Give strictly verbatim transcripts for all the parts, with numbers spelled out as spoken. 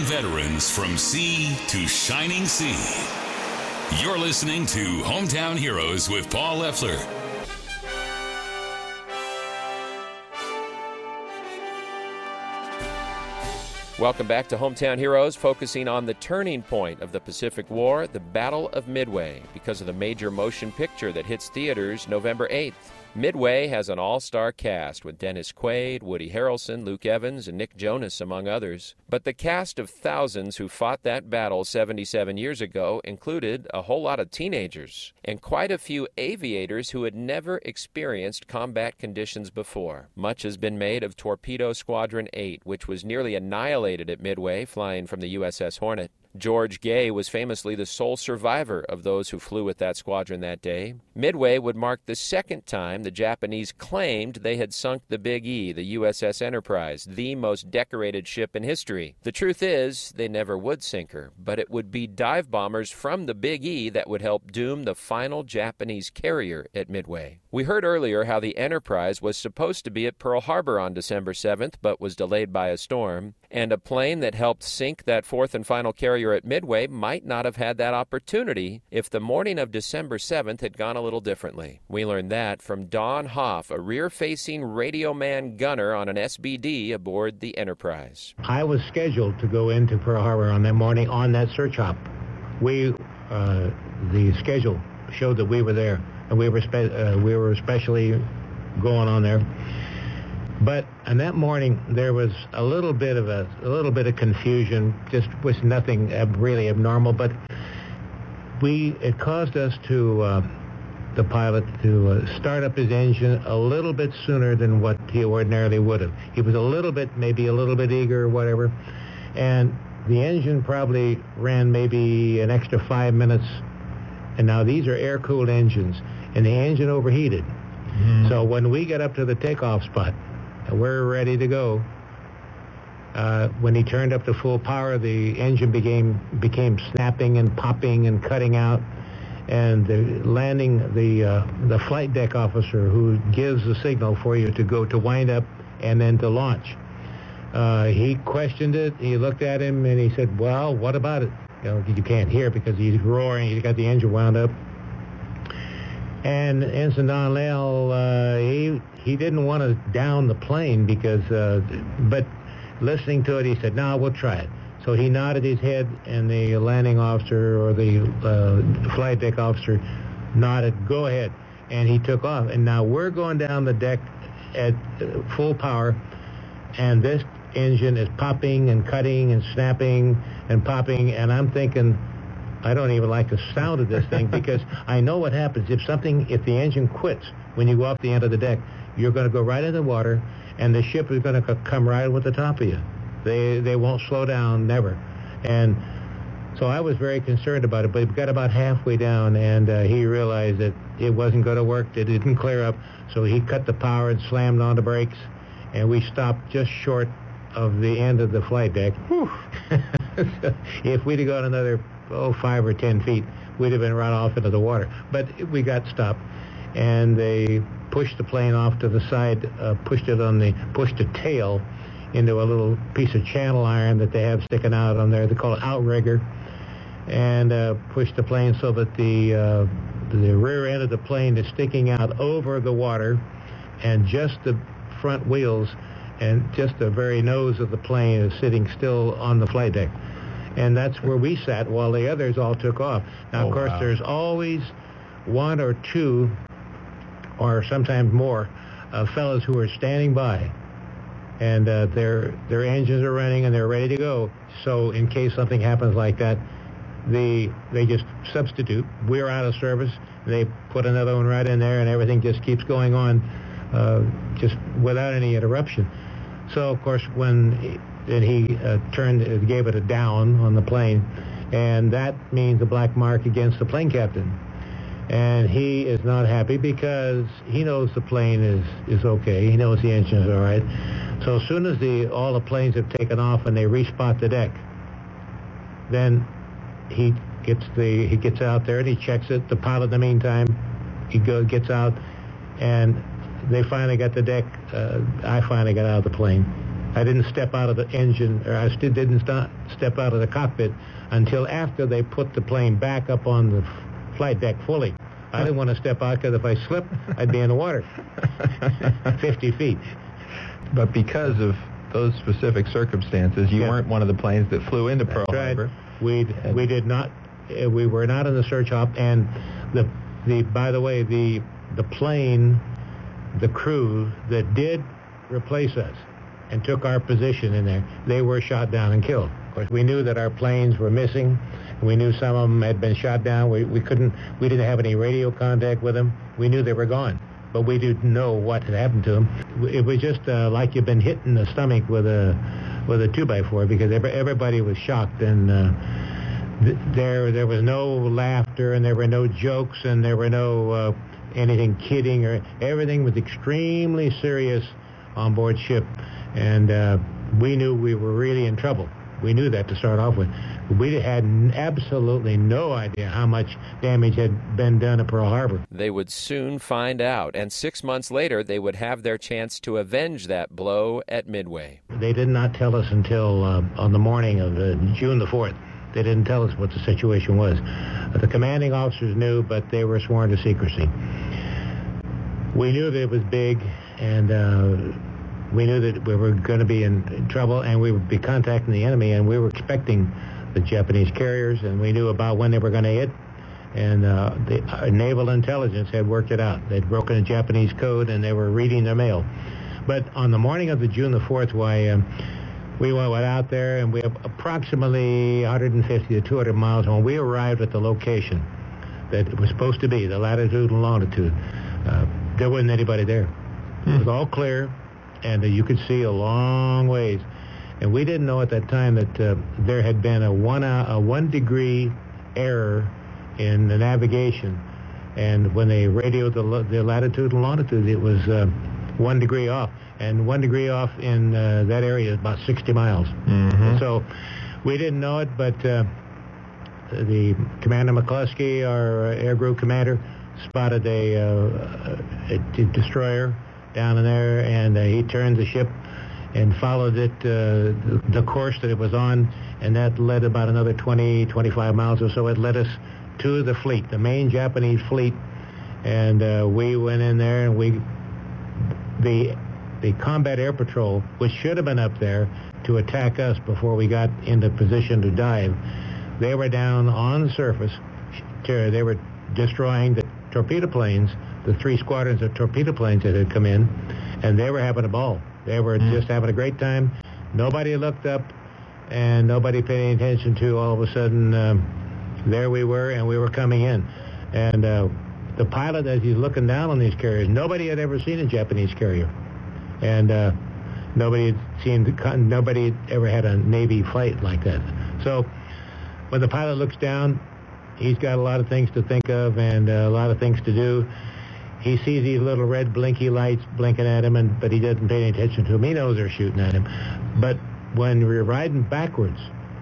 veterans from sea to shining sea. You're listening to Hometown Heroes with Paul Leffler. Welcome back to Hometown Heroes, focusing on the turning point of the Pacific War, the Battle of Midway, because of the major motion picture that hits theaters November eighth. Midway has an all-star cast with Dennis Quaid, Woody Harrelson, Luke Evans, and Nick Jonas, among others. But the cast of thousands who fought that battle seventy-seven years ago included a whole lot of teenagers and quite a few aviators who had never experienced combat conditions before. Much has been made of Torpedo Squadron eight, which was nearly annihilated at Midway, flying from the U S S Hornet. George Gay was famously the sole survivor of those who flew with that squadron that day. Midway would mark the second time the Japanese claimed they had sunk the Big E, the U S S Enterprise, the most decorated ship in history. The truth is, they never would sink her, but it would be dive bombers from the Big E that would help doom the final Japanese carrier at Midway. We heard earlier how the Enterprise was supposed to be at Pearl Harbor on December seventh, but was delayed by a storm, and a plane that helped sink that fourth and final carrier at Midway might not have had that opportunity if the morning of December seventh had gone a little differently. We learned that from Don Hoff, a rear-facing radio man gunner on an S B D aboard the Enterprise. I was scheduled to go into Pearl Harbor on that morning on that search hop. We, uh, the schedule showed that we were there, and we were spe- uh, we were especially going on there. But on that morning, there was a little bit of a, a little bit of confusion. Just was nothing ab- really abnormal, but we it caused us to uh, the pilot to uh, start up his engine a little bit sooner than what he ordinarily would have. He was a little bit, maybe a little bit eager or whatever, and the engine probably ran maybe an extra five minutes. And now these are air-cooled engines, and the engine overheated. Mm. So when we got up to the takeoff spot, we're ready to go. Uh, when he turned up to full power, the engine became became snapping and popping and cutting out. And the landing, the uh, the flight deck officer who gives the signal for you to go to wind up and then to launch, uh, he questioned it. He looked at him and he said, "Well, what about it?" You know, you can't hear because he's roaring. He's got the engine wound up. And Ensign Don Lael, uh, he he didn't want to down the plane because, uh, but listening to it, he said, "No, we'll try it." So he nodded his head, and the landing officer or the uh, flight deck officer nodded, "Go ahead," and he took off. And now we're going down the deck at full power, and this engine is popping and cutting and snapping and popping, and I'm thinking, I don't even like the sound of this thing because I know what happens. If something, if the engine quits when you go off the end of the deck, you're going to go right in the water, and the ship is going to come right with the top of you. They they won't slow down, never. And so I was very concerned about it, but we got about halfway down, and uh, he realized that it wasn't going to work. It didn't clear up, so he cut the power and slammed on the brakes, and we stopped just short of the end of the flight deck. If we'd have gone another oh, five or ten feet, we'd have been right off into the water. But we got stopped, and they pushed the plane off to the side, uh, pushed it on the, pushed the tail into a little piece of channel iron that they have sticking out on there. They call it outrigger, and uh, pushed the plane so that the uh, the rear end of the plane is sticking out over the water, and just the front wheels and just the very nose of the plane is sitting still on the flight deck. And that's where we sat while the others all took off. Now, oh, of course, wow. there's always one or two, or sometimes more, uh, fellows who are standing by, and uh, their their engines are running and they're ready to go. So in case something happens like that, they they just substitute. We're out of service. They put another one right in there, and everything just keeps going on, uh, just without any interruption. So, of course, when he, and he uh, turned, uh, gave it a down on the plane, and that means a black mark against the plane captain. And he is not happy because he knows the plane is, is okay. He knows the engine is all right. So as soon as the all the planes have taken off and they respot the deck, then he gets the he gets out there and he checks it. The pilot, in the meantime, he goes gets out, and they finally got the deck. Uh, I finally got out of the plane, I didn't step out of the engine, or I still didn't st- step out of the cockpit until after they put the plane back up on the f- flight deck fully. I didn't want to step out because if I slipped, I'd be in the water, fifty feet. But because of those specific circumstances, you yeah. weren't one of the planes that flew into Pearl That's right. Harbor. We we did not. Uh, we were not in the search hop, and the the by the way the the plane, the crew that did replace us and took our position in there, they were shot down and killed. Of course, we knew that our planes were missing. We knew some of them had been shot down. We we couldn't. We didn't have any radio contact with them. We knew they were gone, but we didn't know what had happened to them. It was just uh, like you've been hit in the stomach with a with a two by four, because every, everybody was shocked, and uh, th- there there was no laughter, and there were no jokes, and there were no uh, anything kidding, or everything was extremely serious on board ship, and uh, we knew we were really in trouble. We knew that to start off with. We had absolutely no idea how much damage had been done at Pearl Harbor. They would soon find out, and six months later they would have their chance to avenge that blow at Midway. They did not tell us until uh, on the morning of uh, June the fourth. They didn't tell us what the situation was. Uh, the commanding officers knew, but they were sworn to secrecy. We knew that it was big, and uh, we knew that we were going to be in, in trouble, and we would be contacting the enemy, and we were expecting the Japanese carriers, and we knew about when they were going to hit, and uh, the uh, naval intelligence had worked it out. They'd broken the Japanese code, and they were reading their mail. But on the morning of the June the fourth, why um, we went out there, and we have approximately one hundred fifty to two hundred miles. When we arrived at the location that it was supposed to be, the latitude and longitude, uh, there wasn't anybody there. Hmm. It was all clear, and uh, you could see a long ways. And we didn't know at that time that uh, there had been a one uh, a one degree error in the navigation, and when they radioed the, the latitude and longitude, it was uh, one degree off, and one degree off in uh, that area is about sixty miles. Mm-hmm. So we didn't know it, but uh, the Commander McCluskey, our air group commander, spotted a, uh, a, a destroyer down in there, and uh, he turned the ship and followed it, uh, the course that it was on, and that led about another twenty, twenty-five miles or so. It led us to the fleet, the main Japanese fleet, and uh, we went in there, and we, the the Combat Air Patrol, which should have been up there to attack us before we got into position to dive, they were down on the surface. They were destroying the torpedo planes, the three squadrons of torpedo planes that had come in, and they were having a ball. They were mm. just having a great time. Nobody looked up, and nobody paid any attention to. All of a sudden, um, there we were, and we were coming in. And uh, the pilot, as he's looking down on these carriers, nobody had ever seen a Japanese carrier, and uh, nobody had seen, nobody had ever had a Navy flight like that. So when the pilot looks down, he's got a lot of things to think of and uh, a lot of things to do. He sees these little red blinky lights blinking at him, and but he doesn't pay any attention to them. He knows they're shooting at him. But when we're riding backwards,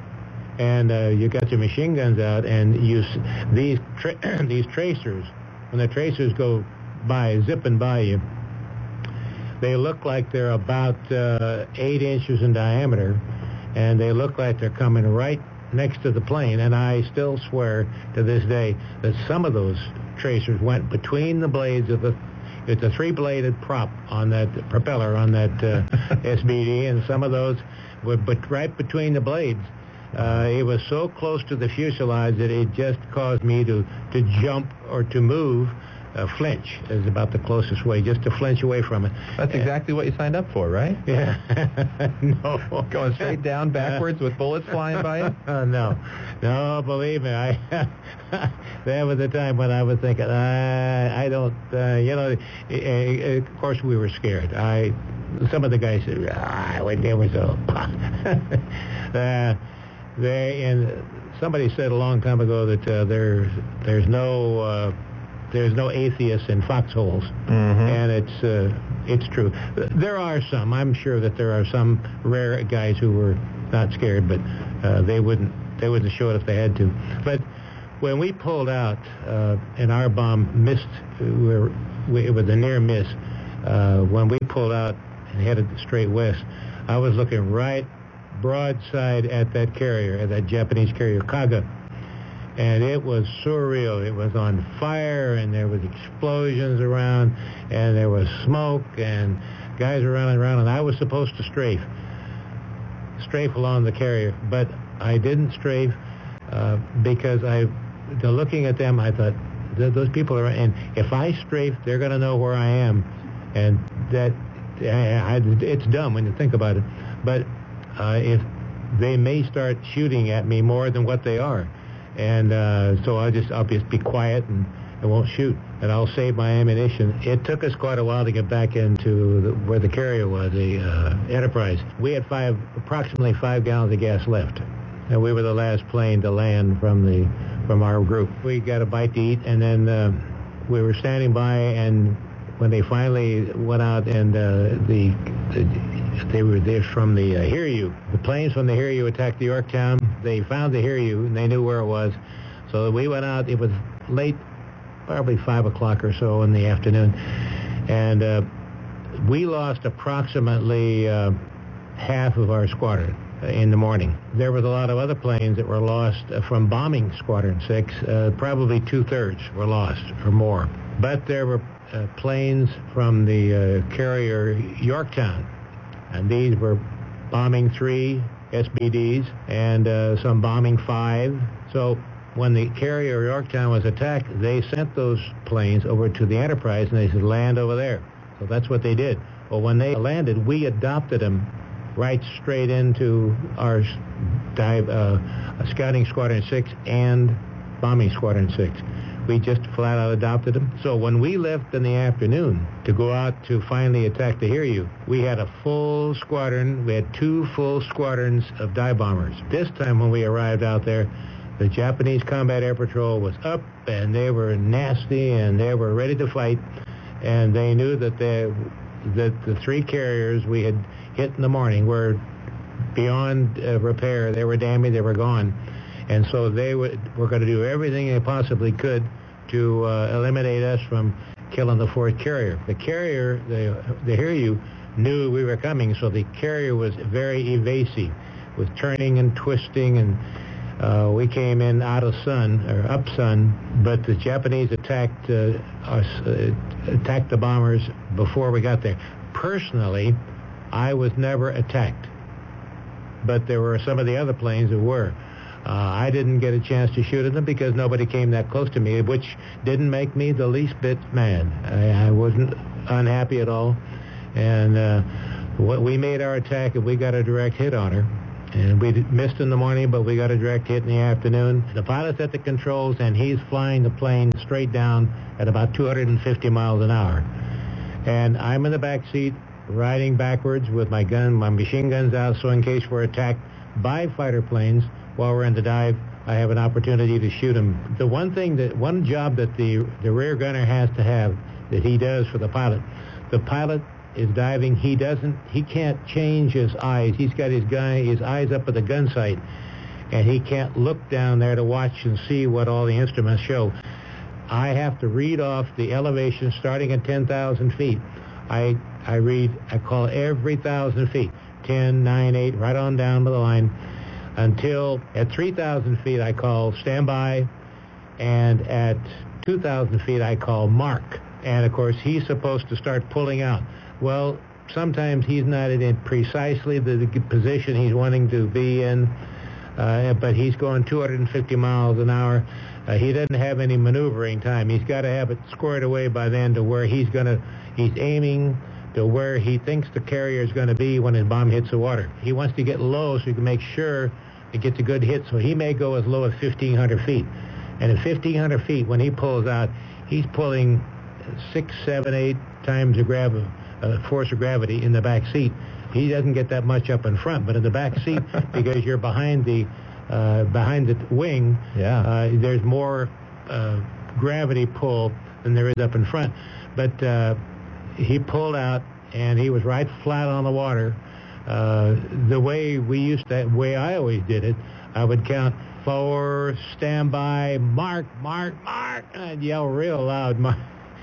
and uh, you got your machine guns out, and you these tra- these tracers, when the tracers go by, zipping by you, they look like they're about uh, eight inches in diameter, and they look like they're coming right next to the plane. And I still swear to this day that some of those tracers went between the blades of the it's a three-bladed prop on that propeller on that uh, S B D, and some of those were but right between the blades. Uh, it was so close to the fuselage that it just caused me to to jump or to move. Uh, flinch is about the closest way, just to flinch away from it. That's exactly uh, what you signed up for, right? Yeah. No. Going straight down backwards with bullets flying by you? Uh, no. No, believe me, I that was the time when I was thinking, I, I don't, uh, you know, of course we were scared. I, some of the guys said, ah, I wouldn't ever so. uh, they, and somebody said a long time ago that uh, there's, there's no... Uh, There's no atheists in foxholes, mm-hmm. and it's uh, it's true. There are some. I'm sure that there are some rare guys who were not scared, but uh, they wouldn't they wouldn't show it if they had to. But when we pulled out uh, and our bomb missed, we were, we, it was a near miss. Uh, when we pulled out and headed straight west, I was looking right broadside at that carrier, at that Japanese carrier, Kaga. And it was surreal. It was on fire, and there was explosions around, and there was smoke, and guys were running around, and I was supposed to strafe, strafe along the carrier, but I didn't strafe uh, because I, the, looking at them, I thought, those people are, and if I strafe, they're going to know where I am, and that, I, I, it's dumb when you think about it, but uh, if they may start shooting at me more than what they are. And uh, so I'll just, I'll just be quiet and I won't shoot, and I'll save my ammunition. It took us quite a while to get back into the, where the carrier was, the uh, Enterprise. We had five, approximately five gallons of gas left, and we were the last plane to land from the from our group. We got a bite to eat, and then uh, we were standing by, and when they finally went out, and uh, the, the they were there from the uh, Hiryu. The planes from the Hiryu attacked the Yorktown. They found the Hiryu, and they knew where it was. So we went out. It was late, probably five o'clock or so in the afternoon, and uh, we lost approximately uh, half of our squadron in the morning. There was a lot of other planes that were lost uh, from bombing Squadron six. Uh, probably two-thirds were lost or more. But there were uh, planes from the uh, carrier Yorktown, and these were bombing three S B Ds and uh, some bombing five. So when the carrier Yorktown was attacked, they sent those planes over to the Enterprise, and they said, land over there. So that's what they did. Well, when they landed, we adopted them right straight into our dive, uh, Scouting Squadron six and Bombing Squadron six. We just flat out adopted them. So when we left in the afternoon to go out to finally attack the Hiryu, we had a full squadron. We had two full squadrons of dive bombers. This time when we arrived out there, the Japanese Combat Air Patrol was up, and they were nasty, and they were ready to fight, and they knew that they, that the three carriers we had hit in the morning were beyond uh, repair. They were damaged. They were gone. And so they would, were going to do everything they possibly could to uh, eliminate us from killing the fourth carrier. The carrier, the, the Hiryu, knew we were coming, so the carrier was very evasive, with turning and twisting, and uh, we came in out of sun, or up sun, but the Japanese attacked uh, us, uh, attacked the bombers before we got there. Personally, I was never attacked, but there were some of the other planes that were. Uh, I didn't get a chance to shoot at them because nobody came that close to me, which didn't make me the least bit mad. I, I wasn't unhappy at all. And uh, what, we made our attack, and we got a direct hit on her. And we missed in the morning, but we got a direct hit in the afternoon. The pilot's at the controls, and he's flying the plane straight down at about two hundred fifty miles an hour. And I'm in the back seat, riding backwards with my gun, my machine guns out, so in case we're attacked by fighter planes, while we're in the dive, I have an opportunity to shoot him. The one thing that, one job that the, the rear gunner has to have that he does for the pilot, the pilot is diving, he doesn't, he can't change his eyes. He's got his guy, his eyes up at the gun sight, and he can't look down there to watch and see what all the instruments show. I have to read off the elevation starting at ten thousand feet. I, I read, I call every thousand feet, ten, nine, eight, right on down to the line, until at three thousand feet I call standby, and at two thousand feet I call mark. And of course he's supposed to start pulling out. Well, sometimes he's not in precisely the, the position he's wanting to be in, uh, but he's going two hundred fifty miles an hour. Uh, he doesn't have any maneuvering time. He's got to have it squared away by then to where he's going to, he's aiming to where he thinks the carrier is going to be when his bomb hits the water. He wants to get low so he can make sure it gets a good hit, so he may go as low as fifteen hundred feet. And at fifteen hundred feet, when he pulls out, he's pulling six, seven, eight times the gravi- uh, force of gravity in the back seat. He doesn't get that much up in front, but in the back seat, because you're behind the uh, behind the wing, yeah. uh, there's more uh, gravity pull than there is up in front. But uh, he pulled out, and he was right flat on the water. Uh, the way we used to, the way I always did it, I would count four, stand by, mark, mark, mark, and I'd yell real loud, mark.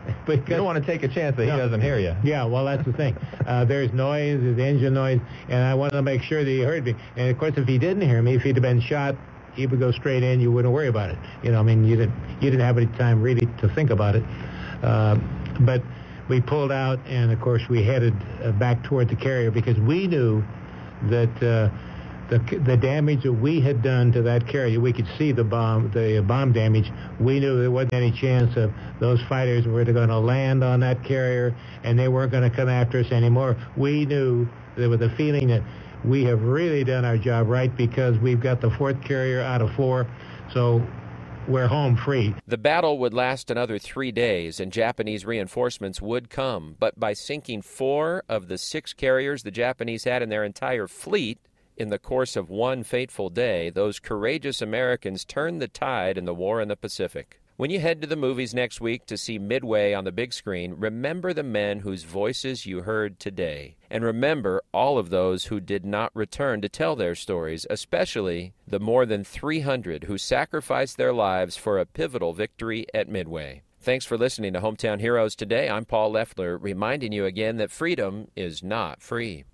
Because, you don't want to take a chance that no. he doesn't hear you. Yeah, well, that's the thing. Uh, there's noise, there's engine noise, and I wanted to make sure that he heard me. And, of course, if he didn't hear me, if he'd have been shot, he would go straight in. You wouldn't worry about it. You know, I mean, you didn't, you didn't have any time really to think about it. Uh, but we pulled out, and, of course, we headed uh, back toward the carrier because we knew that uh, the the damage that we had done to that carrier, we could see the bomb, the bomb damage. We knew there wasn't any chance of those fighters were going to land on that carrier, and they weren't going to come after us anymore. We knew there was a feeling that we have really done our job right because we've got the fourth carrier out of four, so we're home free. The battle would last another three days, and Japanese reinforcements would come. But by sinking four of the six carriers the Japanese had in their entire fleet in the course of one fateful day, those courageous Americans turned the tide in the war in the Pacific. When you head to the movies next week to see Midway on the big screen, remember the men whose voices you heard today. And remember all of those who did not return to tell their stories, especially the more than three hundred who sacrificed their lives for a pivotal victory at Midway. Thanks for listening to Hometown Heroes today. I'm Paul Leffler, reminding you again that freedom is not free.